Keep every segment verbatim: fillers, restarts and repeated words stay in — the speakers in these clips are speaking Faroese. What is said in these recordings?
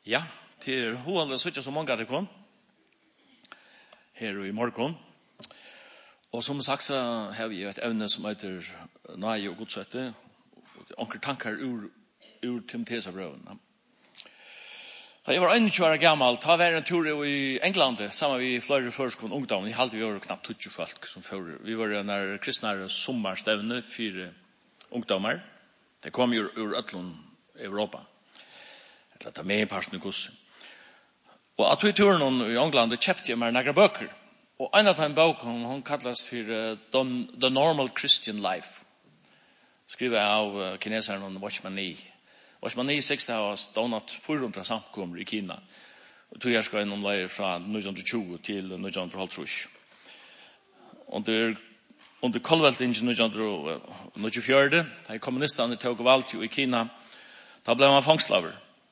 Ja, til hovedlig så ikke så mange av det kom. Her i morgen. Og som sagt så har vi et evne som heter Nøye og Godsøtte. Onker tankar ur, ur Timoteusbrøven. Da jeg var einogtjúgu år gammel, ta var en tur i England, sammen med flere førskående ungdom. Jeg halte vi var knapt tjugo folk som fører. Vi var en kristne sommerstevne, fire ungdommer. Det kom jo ur Øtlund, Europa. Eller det er med i parten i Gosse. Og at vi turen i England, kjøpte jeg meg noen bøker. Og en av de bøkene, hun kalles for uh, The, The Normal Christian Life. Skrivet av uh, kineseren Watchman Nee. Watchman Nee seks har stått fyrhundra samkommer i Kina. Og tog jeg skal innom leir fra nitton tjugo til nitton halvtrus. Under, under kolveltingen nitton tjugofjøra, da kommunistene tog valgt i Kina, da ble man fangslaver.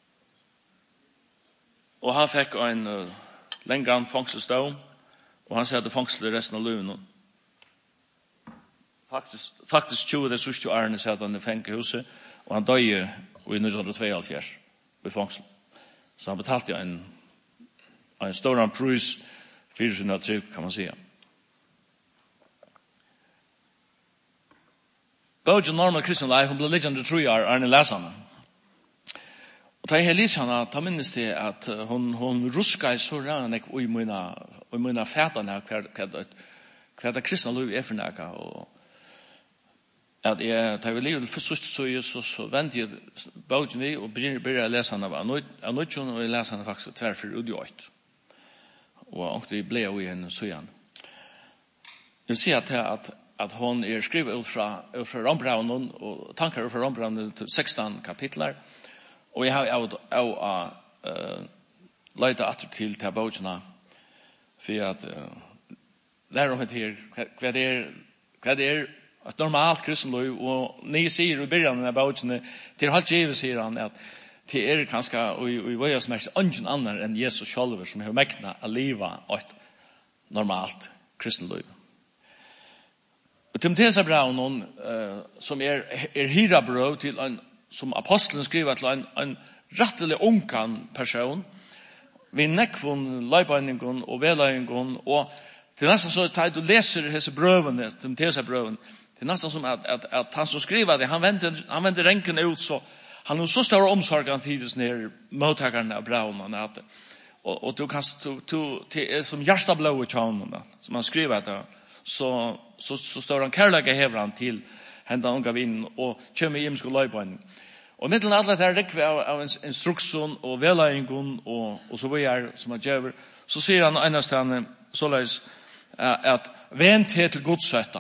Og han fikk en uh, lengan fangselsdom, og han sier fangsel resten av livet. Faktisk, faktisk tjugo det sørste årene sier han i fengehuset, og han døde i nitton tjueto i fangsel. Så han betalte en, en stor pris for sin trygg, kan man si. Både Normal Christian Life, hun ble liggende tro år, Arne Læsane. Og da jeg lyser henne, da minnes det at hun, hun rusker så rann og i mine, i mine fætene hva det kristne liv er for noe. Og at jeg, da jeg livet først så, så, så venter jeg bauten i og begynner å lese henne. Jeg nå ikke å lese henne faktisk tverrfor udgjort. Og det ble jo i henne søgjende. Jeg vil si at, at, at hun er skrivet ut fra, ut fra Rombraunen og tanker ut fra Rombraunen til sexton kapitler. Og jeg har jo å uh, leite atter til til bautene for at uh, lære om det her hva det er, hva det er et normalt kristenliv, og ni sier i begynnelsen av bautene til halvt givet sier han at det er kanskje, og i vøya som er ingen annen enn Jesus selv som har mekna å leve et normalt kristenliv. Og Timoteusbrøven uh, som er, er hirabrøv til en som apostelen skriver til en, en rettelig ungan person, vi nekvun leibøyningen og vedløyningen, og det er nesten så at du leser disse brøvene, Timoteusbrøven, det er nesten som at, at, at han som skriver det, han vender, han vender renken ut, så han har så stor omsorg han tidligere ned mottakerne av brøvene, at, og, og du kan, du, du, det er som hjerteblå i tjånen, som han skriver det, så, så, så står han kærlighet hever han til henda unga vinen, og kommer i imensk og leibøyning. Og mitt eller annet er rekve av, av instruksen og vedleggen og, og så videre som han gjør, så sier han ene stedet såleis at vent til til godsøtta.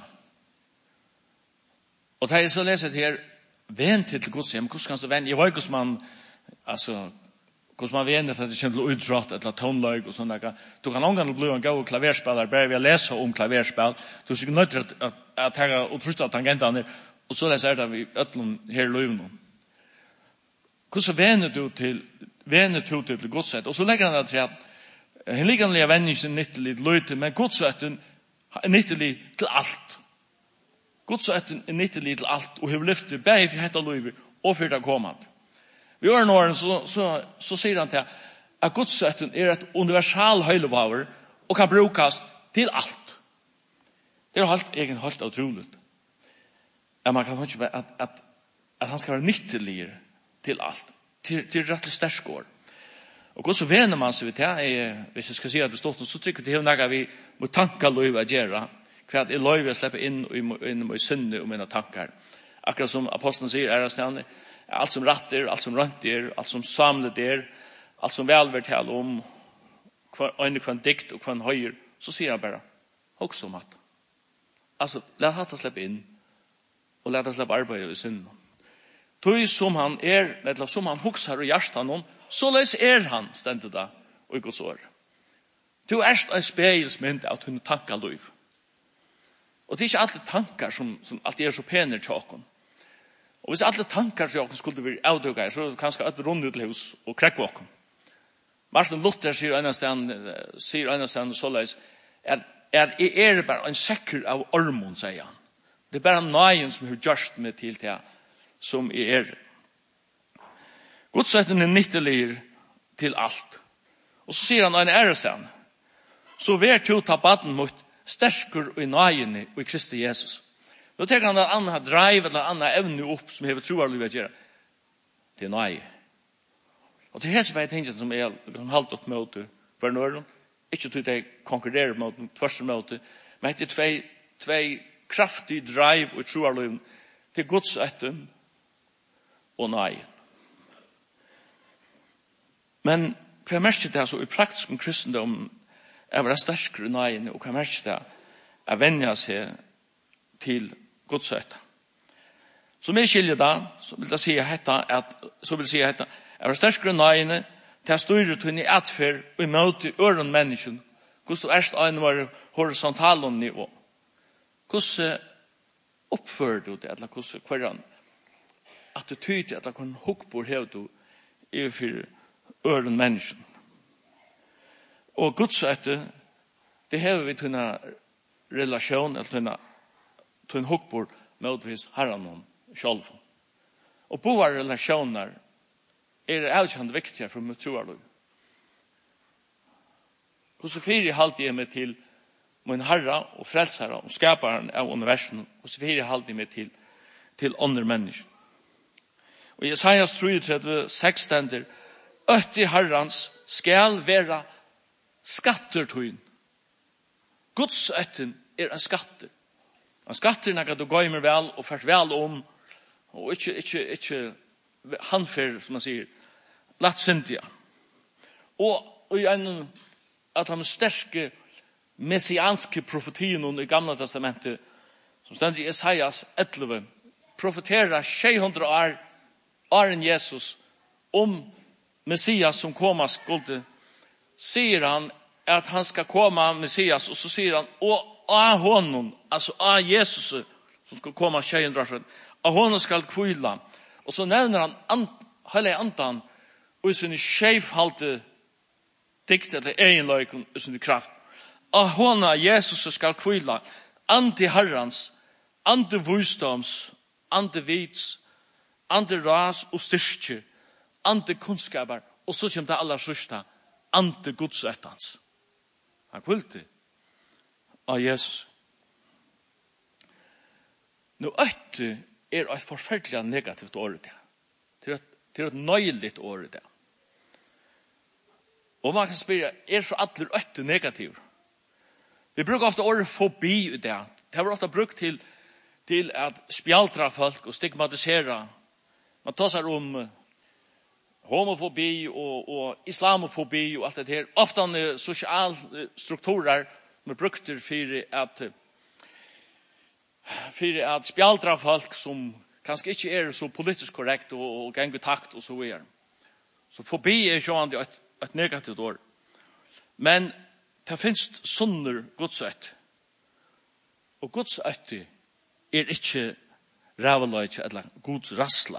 Og da jeg så leser det her, vent til til godsøtta, men hvordan kan du vente? Jeg vet hvordan man, altså, hvordan man vener til at det kommer til utdratt, eller tonløg og sånn. Du kan omgang bli en god klaverspiller, bare ved å lese om klaverspill. Du er sikkert nødt til at, at, at jeg har utrustet tangentene, og så leser det vi øtlen her i løyvene. Hvordan vener du til, vener du til, til godsøtta? Og så legger han det til at han ligger han venner sin nyttelig til løyte, men godsøtten er nyttelig til alt. Godsøtten er nyttelig til alt, og har lyftet begge for dette løyve, og for det kommende. Vi gjør noen, så, så, så sier han til at godsøtten er et universal høylevaver og kan brukes til alt. Det er helt egen helt utrolig. At man kan ikke at, at, at han skal være nyttelig til alt. Til, til rettelig sterskår. Og hvordan vener man seg ved det? Hvis jeg skal si at det står, så tykker det er noe vi må tanke løyve å gjøre. Hva er løyve å slippe inn og inn i synne og mine tanker. Akkurat som apostelen sier, er det stedende, alt som ratter, alt som rønter, alt som samlet er, alt som velver til om, øyne hva en dikt og hva en høyer, så sier han bare, også om at. Altså, la det slippe inn, og la det slippe arbeide i synden. Tog som han er, eller som han hokser og hjertet han om, så les er han stendet da, og i Guds år. Du er en speilsmynd av tunne tanker liv. Og det er ikke alle tanker som, som alltid er så pene til åkken. Og hvis alle tankar til åkken skulle være avdøkere, så er det kanskje et rundt ut hus og krekk åkken. Martin Luther sier en sier en stand såleis, er, er, er det bare en sekker av ormon, sier han. Det er bare nøyen som har gjørst med til det som er. Godsøtten er nyttelig til alt. Og så sier han en æresen. Så vær to ta baden mot stersker og i nøyene og i Kristi Jesus. Nå tenker han at han har drive eller han har evne opp som hever troer livet gjøre. Det er nøye. Og til hese bare tingene som er liksom halvt opp mot hver nøren. Ikke til de konkurrerer mot den første møte. Men det er tvei, tvei kraftig drive og troer livet til Guds etten og nøye. Men hva merker det altså i praktisk om kristendom er være sterskere i nøyene, og hva merker det er vennja seg til Guds etten. Som jeg skiljer da, så vil jeg si hetta, at, så vil jeg si hetta, er være sterskere i nøyene, til å styre til en i atfer og i møte øren mennesken, hvordan du erst øyne var horisontalen nivå. Hvordan oppfører du det, eller hvordan hverjan attityde, eller hvordan hukkbor hever du i for øren mennesken. Og Guds etter, det hever vi til en relasjon, eller til en, til en hukkbor motvis herren om selv. Og på våre relasjoner er det avkjent viktigere for mitt troarløy. Hvordan fyrir halte jeg meg til min herre og frelsere og skaperen av universen, og så fyrir halte jeg meg til, til andre mennesker. Og Jesajas trettio seks stender, øtti herrans skal være skattertøyen. Guds øtten er en skatter. En skatter er noe du gøymer vel og først vel om, og ikke, ikke, ikke handfer, som man sier, latt syndia. Og, og i en at han sterske messianske profetien i Gamla testamentet, som stendt i Esaias elleve, profeterer tjuehundra år, år enn Jesus, om Messias som kommer skulle, sier han at han skal komme Messias, og så sier han, og av honom, altså av Jesus, som skal komme tjuehundra år, av honom skal kvila. Og så nevner han an, hele andan, og i sin skjevhalte dikt eller egenløyken i sin kraft. Av honom Jesus skal kvila, ante herrans, ante visdoms, ante vits, ante ras og styrke, ante kunnskaper, og så kommer det aller sørste, ante godsettans. Han kvilte av Jesus. Nå øtte er et forferdelig negativt år det. Det er et, det er et nøyligt år det. Og man kan spørre, er så alle øtte negativ? Vi bruker ofte ordet fobi i det. Det har vi ofte brukt til, til at spjaltra folk og stigmatisere. Man tar seg om homofobi og, og islamofobi og alt det her. Ofte sosiale strukturer som er brukt for at for at spjaltra folk som kanskje ikke er så politisk korrekt og, og ganger takt og så videre. Så fobi er sånn et, et negativt ord. Men det finnes sunner godsøtt. Og godsøtt er ikke ræveløyt eller gods rassla.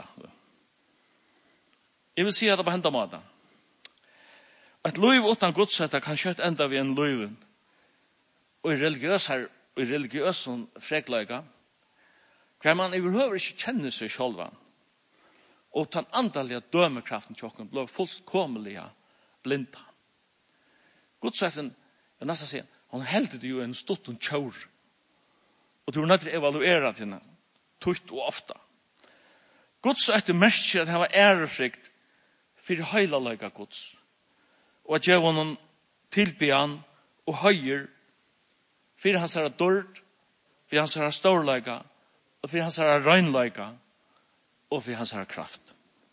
Jeg vil si at det på hendt måten. Et liv uten godsøtt kan kjøtt enda ved en liv. Og i religiøs her, og i religiøs frekløyga, hver man overhøver ikke kjenner seg selv. Og den andalige dømekraften tjokken ble fullkomlige blinda. Godsøtten, jeg nesten sier, han heldte det jo en stort og kjør. Og du var nødt til å evaluere til henne, tøyt og ofte. Godsøtten merker at han var ærefrikt for høylaløyga gods. Og at jeg var noen tilby han og høyer for hans herre dård, for hans herre storløyga, og for hans herre røgnløyga, og for hans herre kraft.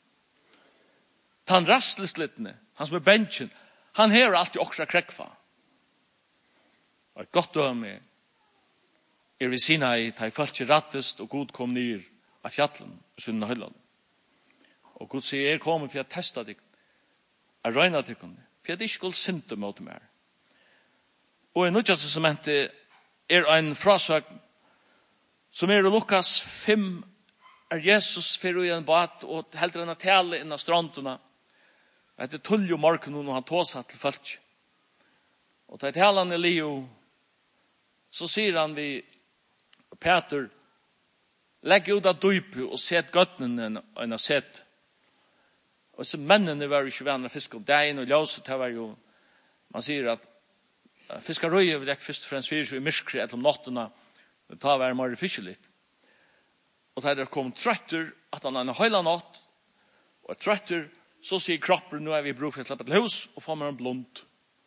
Han rastleslittene, han som er bensjen, han hever alltid okra krekfa. Og et godt døme er vi Sinai, ta i falsk rattest, og Gud kom nir av fjallen, sunn og høyland. Og Gud sier, er kommet for å testa deg, er røyna deg, for at jeg skulle synte mot mer. Og i Nødja testamentet er en frasøk som er i Lukas fem, er Jesus fyrir i en bat, og heldur en tale innan stranduna. Det er tull og morgen når han tås til folk. Og da taler han i Leo, så sier han vi, Peter, legg ut av dype og set gøttene enn har sett. Og så mennene var jo ikke venner fisk om dagen, og ljøset det var jo, man sier at fiskarøye vil ikke først og fremst fyrir seg i myskri etter om nottene, det tar være mer fiskelig. Og da det kom trøtter, at han er en høyla natt, og trøtter, så sier kroppen, nå er vi bruk for å slippe til hus, og får man en blond.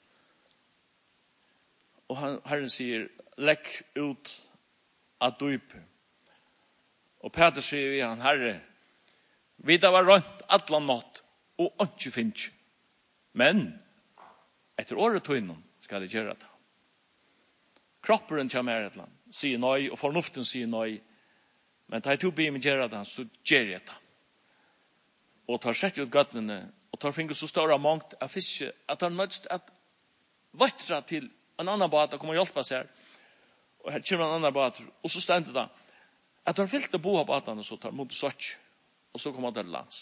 Og han, Herren sier, legg ut av dype. Og Peter sier vi han, Herre, vi da var rønt atlan natt, og ikke finnes. Men, etter året tøynen, skal jeg gjøre det. Kroppen kommer her et land, sier nøy, og fornuften sier nøy. Men da jeg tog blir med gjøre det, så gjør jeg det. Og tar sett ut gattene, og tar finner så stor mångt av fiske, at han nødst at vatra til en annan båt, og kommer og hjelpe seg her. Og her kommer en annan båt, og så stendte det, at han fyllte bo av båtene, så tar mot sorts, og så kommer han til lands.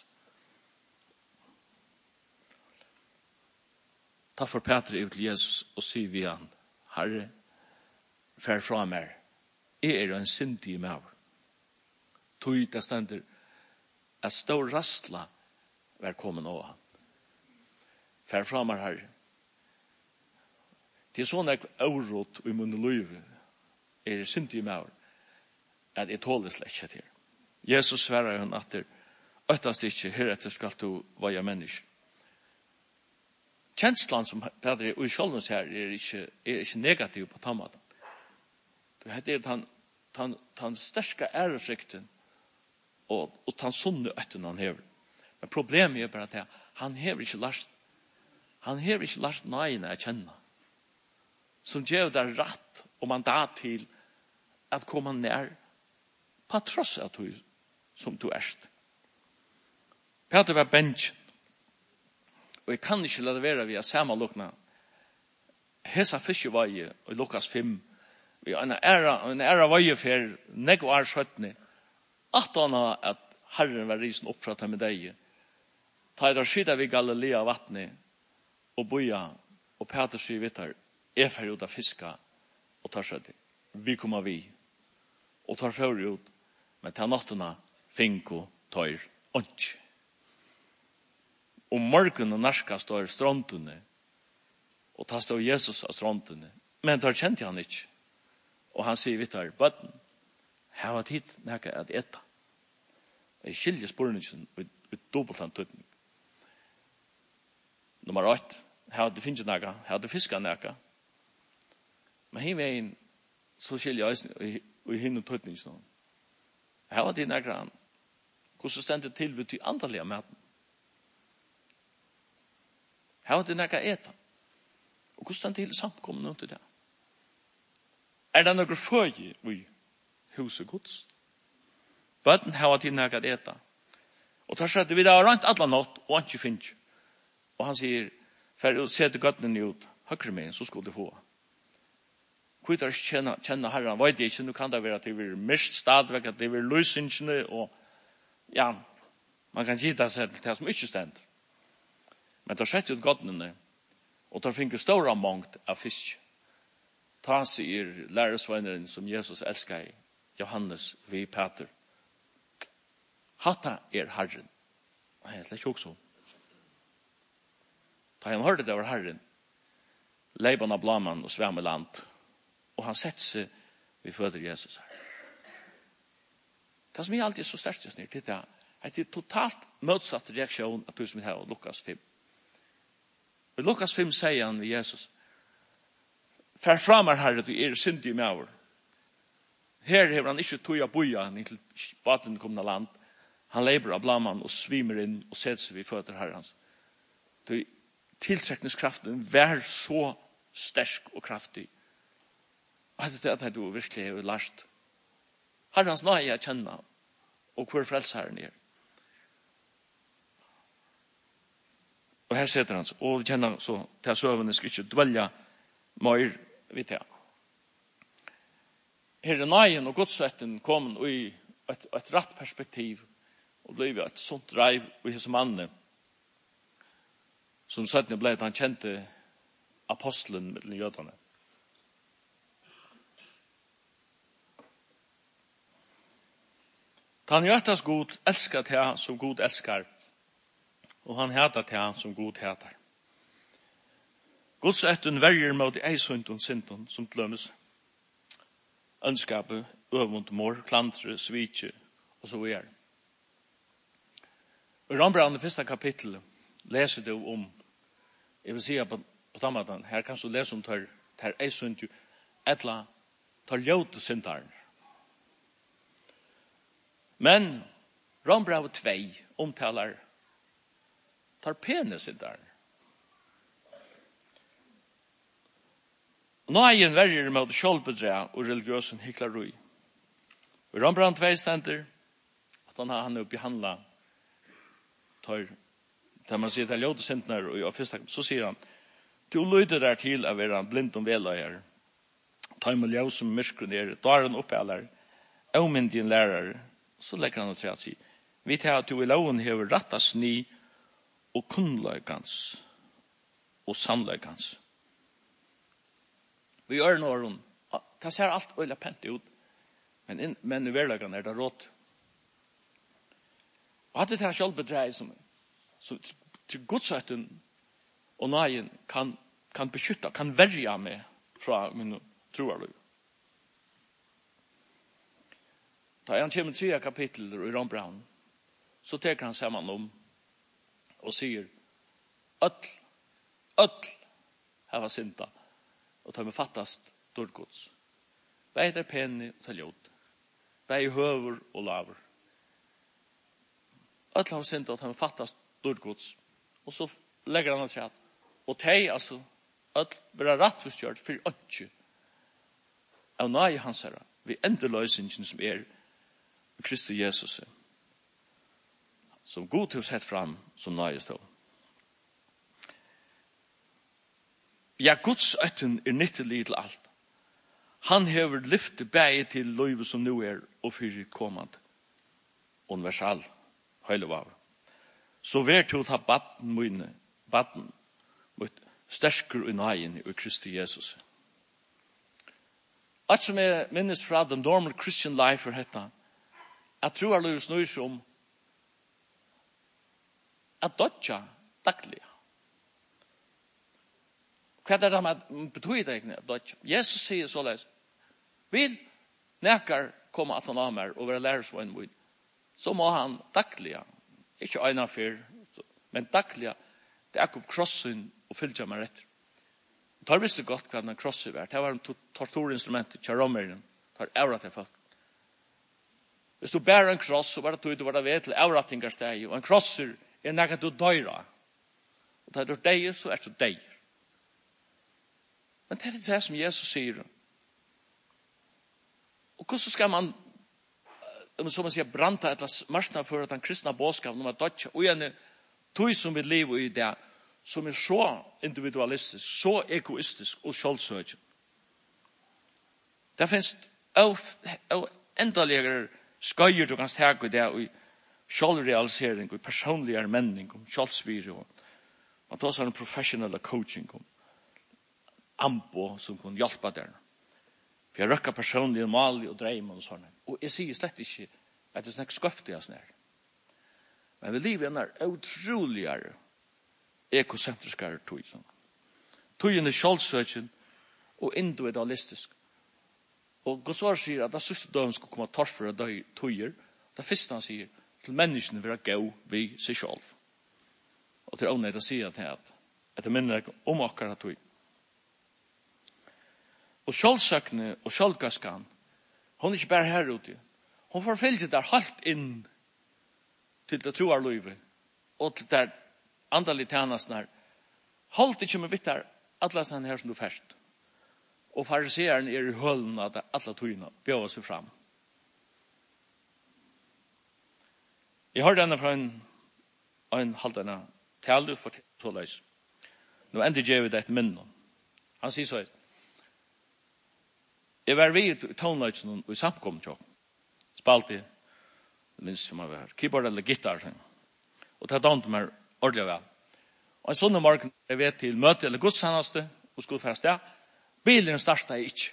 Ta for Peter ut til Jesus, og sier vi han, Herre, fær fra meg, jeg er en syndig med. Tog det stender, at stor rastla var kommet over han. Fær fra meg, Herre. Det er sånn jeg avrot i munne liv, er syndig med, at jeg tåler slett ikke til. Jesus svarer han at det øttast ikke, heretter skal du være menneske. Kjenslan som Peter og Kjolnus her er ikke, er ikke negativ på tammaten. Det er den, den, den sterske ærefrykten og, og den sunne øtten han hever. Men problemet er bare at han hever ikke lært han hever ikke lært nøyene jeg kjenner. Som gjør deg rett og mandat til at komme nær på tross av du som du erst. Peter var benchen. Og jeg kan ikke la det være via samme lukna. Hesa fiskevaje i Lukas fem. Vi har en æra, en æra vaje for nek og er skjøttene. At han har at Herren var risen opp fra med deg. Ta i da skydda vi Galilea vattnet og boja og Peter sier vittar er fer ut av fiska og tar seg det. Vi kommer vi og tar for ut men til nattena finko tar åndsj. Og morgen og narska står stråntene, og ta står Jesus av stråntene. Men da kjente han ikke. Og han sier, vittar, bøtten, her var tid nækka at etta. Jeg skiljer spurningen ut dobbelt han tøtten. Nummer åtte, her hadde finnes nækka, her hadde fisket nækka. Men hin veien, så skiljer jeg i hinn og tøtten. Her var tid nækka han. Hvordan stendet til vi til andalige maten? Her var det nækka eta. Og hvordan til samkommen ut i det? Er det noen føje i huset gods? Bøtten her var det nækka eta. Og tar seg vi da rent alle natt, og han ikke finnes. Og han sier, for å se til gøttene ut, høyre med, så skulle du få. Hvor er det kjenne, kjenne herren? Vet jeg ikke, nå kan det være at det blir mist stadvekk, at det blir løsingene, og ja, man kan gitt seg til det som ikke stender. Men tar sett ut godnene, og tar finker stora mångt av fisk. Ta sier læresveineren som Jesus elskar i, Johannes vi Peter. Hatta er Herren. Og han er slett også. Ta han hørte det var Herren, leiban av blaman og svemme land, og han sett seg vi føder Jesus her. Det som er alltid så sterkt snitt, det er at det er totalt motsatt reaksjon av det som vi har Lukas fem. I Lukas fem sier han ved Jesus, fær framar herre, du er syndig med over. Her hever han ikke tog av boja til baten kommende land. Han leber av blaman og svimer inn og ser seg ved føtter herrens. Tiltrekningskraften vær så sterk og kraftig. Og det er det du virkelig har lært. Herrens nøye jeg kjenner, og hvor frelsherren er. Og her setter han, og vi kjenner så til søvende skal ikke dvelja mer vidt her. Her er nøyen og godsretten kom i et, et rett perspektiv og ble et sånt dreiv i hos mannen som søttene ble at han kjente apostelen med jødene. Han gjørtes god, elsket her som god elskar. og han hatar til han som god hatar. Guds øtten verger mot eisundun syndun som tlømmes ønskapet, øvund, mor, klantre, svitje og så videre. I Rambrand, første kapittel, leser du om, jeg vil si på, på tamatan, her kan du lese om tar, tar eisundju, etla tar ljóte syndaren. Men Rambrand tvei omtalar tar pene syndaren. Nå er en verger med sjølbedre og religiøsen hyklarui. Og Rambrand tvei stender at han har han jo behandla tar, der man sier til ljóte syndaren og i første, så sier han du lyder der til å være blind om veløyer, ta med ljøs som myskren er, daren oppeller, avmyndig en lærere, så legger han til å si, vi tar at du i loven hever retta sni og kunnløykans og sannløykans. Vi gjør noe rundt, det ser alt øyla pent ut, men, in, men i hverdagen er det råd. Og at det er selvbedreie som, som til godsøtten og nøyen kan, kan beskytte, kan verja meg fra min troarløy. Da han kommer til kapittel i Rambrand, så teker han sammen om og sier öll, öll hava synda og tar med fattast dårgods. Beid er penni og tal jord. Beid høver og laver. Öll hava synda og tar med fattast dårgods. Og så legger han til at og teg, altså, öll blir rattforstjørt for ønske av nøye hans herre, vi ender løsningen som er Kristus Jesus, som god til å sette fram som nøye stå. Ja, Guds øtten er nyttelig til alt. Han hever lyftet bæget til løyve som nå er og fyrir kommand. Universal, høyle var. Så vær til å ta baden mine, baden mot stersker i nøyen i Kristus Jesus. Alt som er minnes fra den normal Christian life for dette, jeg tror alle snur seg om at dødja daglig. Hva er det med betyr det egentlig at dødja? Jesus sier såleis, vil nekar komme at han av meg og være lærersvann mot, så må han daglig, ikke øyne fyr, men daglig, det er ikke krossen og fylltja meg rett. Tar visste godt hva den krosset var. Det var en torturinstrument til romeren. Tar avrat til folk. Hvis du bærer en kross, så var det tog du var det ved til avrattingarsteg. Og en krosser er nekka du døyra. Og tar du deg, så er du deg. Men det er det som Jesus sier. Og hvordan skal man, som man sier, branta etter marsna for at den kristna bådskapen om at dødja, og gjerne tog som vi lever i det, som er så individualistisk, så egoistisk og selvsøkende. Det finnes endeligere skøyer du kan stake i det, og selvrealisering, og personlig menning, og selvsvire, og man tar sånn professionell coaching, og ambo som kan hjelpe der. For jeg røkker personlig malig og dreimer og sånn. Og jeg sier slett ikke at det er snakk skøftig av snær. Men vi livet er utroligere ekocentriskare tog. Togen er kjølsøkjen og individualistisk. Og Gudsår sier at det siste døven skal komme torfer av toger. Det første han sier til menneskene vil gå vi seg selv. Og til åndet å si at det minner om akkurat tog. Og kjølsøkene og kjølgaskan, hun er ikke bare her ute. Hun får fyllt der halvt inn til det troarløyve og til der andali tjänsten här. Halt inte med vittar alla sån här som du färst. Och fariseeren är i höllen att alla tojna bjöd sig fram. Jag hörde henne från en halvdana tal för så lös. Nu ändå ger vi det ett minne. Han säger så här. Jag var vid tonlöjtsen och i samkommet jag. Spalte, minns som jag var. Keyboard eller gitarr. Och det hade inte mer ordentlig vel. Og en sånn morgen er vi til møte eller godstjeneste og skulle fære sted. Bilen startet ikke.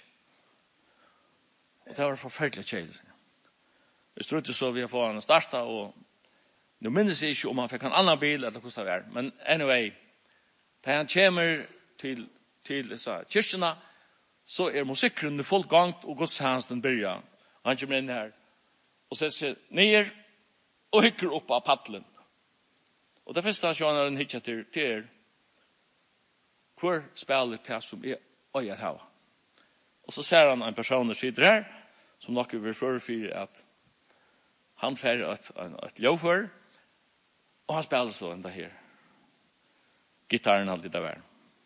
Og det var forferdelig kjell. Vi trodde så vi har fått han startet og Nu minns jag inte om han fick en annan bil eller hur det var. Men anyway, när han kommer till, till så, kyrkorna så är musikken fullt gångt och gudstjänsten börjar. Han kommer in här och sätter sig ner och hycker upp av paddlen. Och det första han har en hitcha till er. Hur spelar det som är ögat här? Och så ser han en person som sitter här som nog vill förfyra att han färger ett, ett lovhör och han spelar så ända här. Gitarren alltid där var.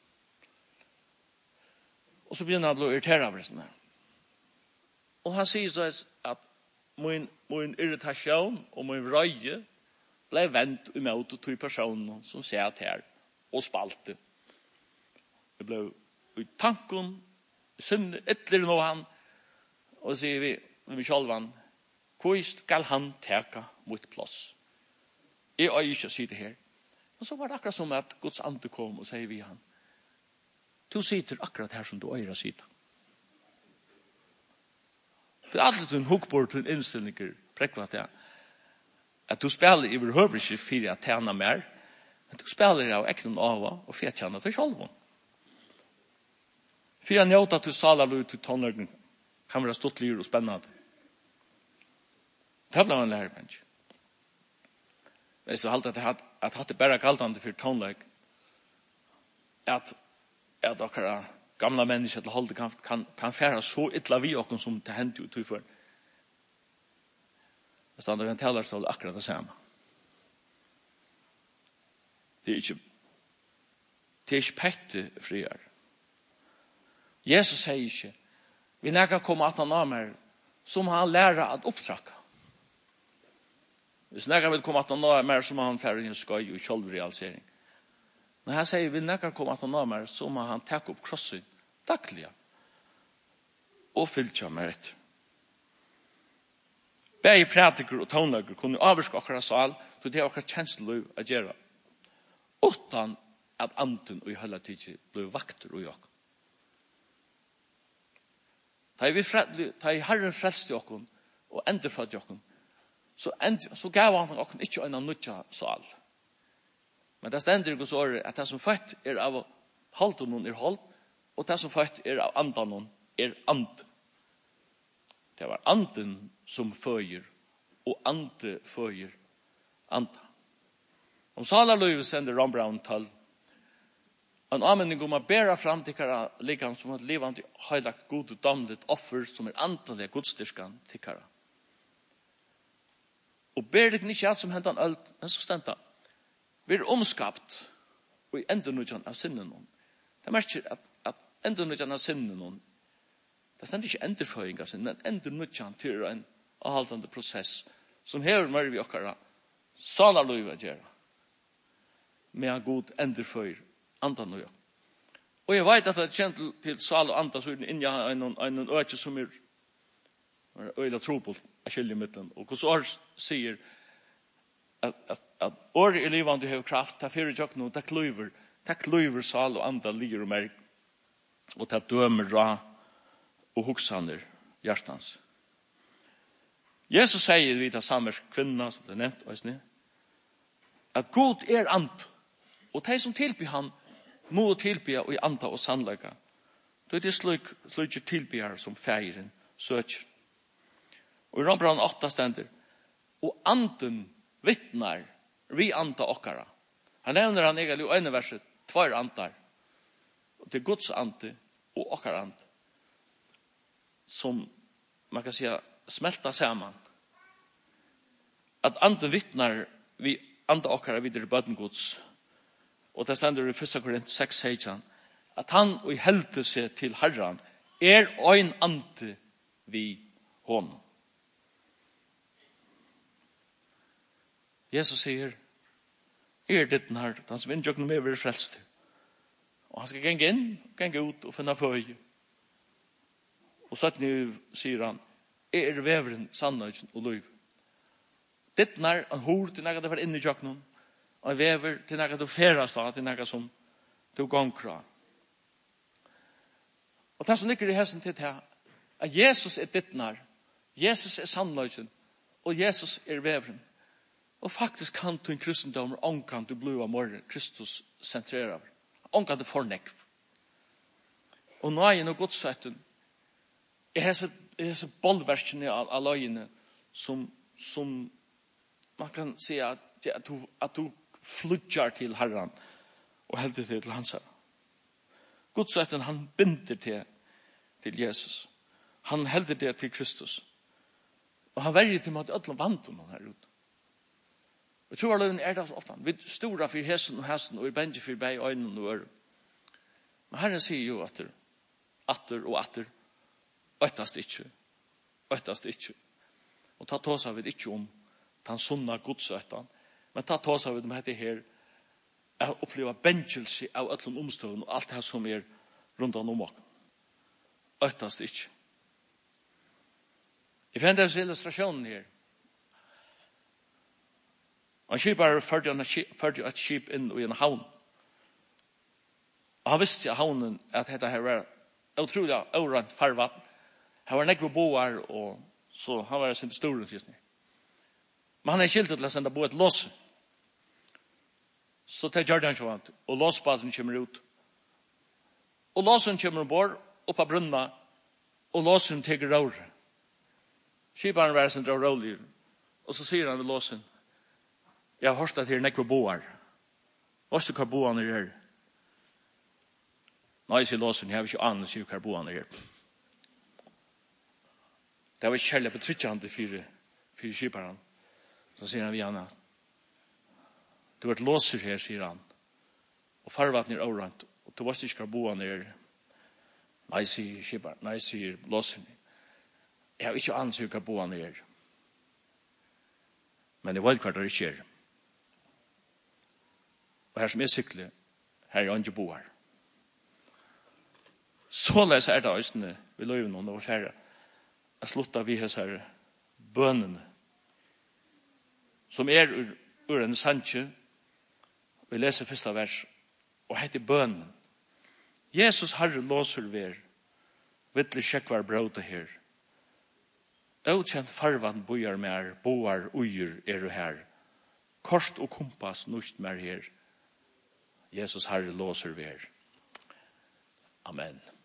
Och så blir han att irritera över sådana här. Och han säger så att min, min irritation och min röje blev vänt emot och tog personen som satt här och spalte. Det blev i tanken, synd ytterligare nå han, och säger vi, med mig själva, hur skal han täcka mot plats? Jag har inte sitta här. Och så var det akkurat som att Guds ande kom och säger vi han, du sitter akkurat här som du øyre sitter. Det er alltid en hukkbord til innstillinger, prekva til at du spiller i behøver ikke for å tjene mer, men du spiller av eknen av og for å tjene til selv. For å njøte at du saler ut til tonnerden, kan være stått lir og spennende. Det ble en lærebensk. Det er så halt at jeg hadde bare kaltende for tonnerden, at at dere gamla mennesker til holde kan, kan, kan fære så ytla vi åkken som det hendte ut for. Det stander en talerstål akkurat det samme. Det er ikke det er ikke pette friar. Jesus sier ikke vi nekker komme at han av meg som han lærer at opptrakke. Hvis nekker vil komme at han av meg som han fære i en skøy og kjølvrealisering. Når han sier, vil nekker komme at han av meg, så må han takke opp krossen daglig og fylltja meg etter. Begge prætiker og tånlager kunne avvarske akkurat sal, så det er akkurat kjensleløy å gjøre, utan at anden og i hele tiden ble vakter og jokk. Da i Herren frelste jokken og endefødde jokken, så, end, så gav han jokken ikke en nødja sal. Men det stender i Guds året at det som født er av halten noen er holdt, og det som født er av andan noen er and. Det var anden som føyer, og ande føyer anda. Om Salarløyve sender Ron Brown til en anmenning om å bære fram til kara likam som et livande høylagt god og domlet offer som er antallige godstyrskan til kara. Og ber det ikke alt som hendt han ølt, men så stendte han. Vi er omskapt og enda nødjan av sinnen noen. Det merker at, at enda nødjan av sinnen noen, det stender ikke enderføying av sinnen, men enda nødjan til en avhaltende prosess som hever mer vi okkara salarløyve å gjøre med en god enderføyer andan og jeg. Og jeg vet at det er kjent til, til sal og andan så er det inni en, en, en øke som er øyla trobult av kjeljemiddelen. Og hos år sier at, at, at året i livet du har kraft, det er fyrir tjokk noe, det kløyver, det kløyver sal og andan liger og merk, og det dømer ra og hoksaner hjertans. Jesus sier vi til samme kvinna, som det er nevnt, og snitt, at god er and, og de som tilbyr han, må tilbyr og i anda og sannlegga. Det er det slik, slik tilbyr som feiren søker. Og i Rombrand åtta stender, og anden vittnar vi anda okkara. Han nevner han egentlig i ene verset, tvær andar. Og det er Guds ande og okkara ande. Som man kan säga smälta samman. At anden vittnar vi anda okkara videre bøten Guds. Og det stender i første Korint seks sexton at han og i helte seg til Herren er ein ande vi honom. Jesus sier, er det den her, den som inntjøk noe med vil frelst. Og han skal genge inn, genge ut og finne føye. Og så sier han, er veveren sannheten og liv. Det den her, han hår til nægget det var inne i tjøk noen, og han vever til nægget det ferast av, til nægget som du gongkra. Og det som ligger i hesten til det her, at Jesus er det den her, Jesus er sannheten, og Jesus er veveren. Og faktisk kan du en kristendom ångan du bli av morgen Kristus sentrerar. Ångan du fornekv. Og nøyen og godsøtten er hese, hese bollverskene av, av løgene som, som man kan si at, at, du, at du fludjar til Herren og heldig til til hans herre. Godsøtten han binder til til Jesus. Han helder det til Kristus. Og han verger til at alle vantum han her ut. Jeg tror at er det så ofte. Vi stora for hesten og hesten, og vi bender for bei øynene og øren. Men Herren sier jo at atter og atter, øttast ikke, øttast ikke. Og ta tåsa vi ikke om den sunna godsøtten, men ta tåsa vi om dette her, jeg oppleva bendelse av øtlen omstøven og alt det som er rundt om oss. Øttast ikke. Jeg finner deres illustrasjonen her. Han skipar førte et skip inn i en havn. Og han visste at havnen at dette her var utrolig orant farvatten. Her var nekve boar, og så han var sin store fisken. Men han er kildet til å sende bo et låse. Så tar Jordan sjåant, og låsbaden kommer ut. Og låsen kommer ombord, oppa brunna, og låsen teger rår. Skiparen var sin drar rolig, og så sier han ved låsen, jeg har hørt at her nekve boar. Hvorst du hva boan er her? Nei, sier låsen, jeg har ikke annen sier hva boan er her. Det var kjærlig på tryttjande fire, fire skiparen. Så sier han vi Anna, det var et låser her, sier han, og farvatten er orant, og du varst ikke hva boan er her. Nei, sier skiparen, nei, sier låsen, jeg har ikke annen sier hva boan er her. Men jeg vet hva det ikke er. Og her som er sykle, her er andre boar. Så leser er det østene vi løyver noen av herre. Jeg sluttet vi hans herre bønene som er ur, ur en sandje. Vi leser første vers og heter bønnen. Jesus herre låser ver vittle sjekkvar bråte her. Utkjent farvan bojar mer, boar ujer er du her. Kort og kompas nust mer her. Jesus herre låser ver. Amen.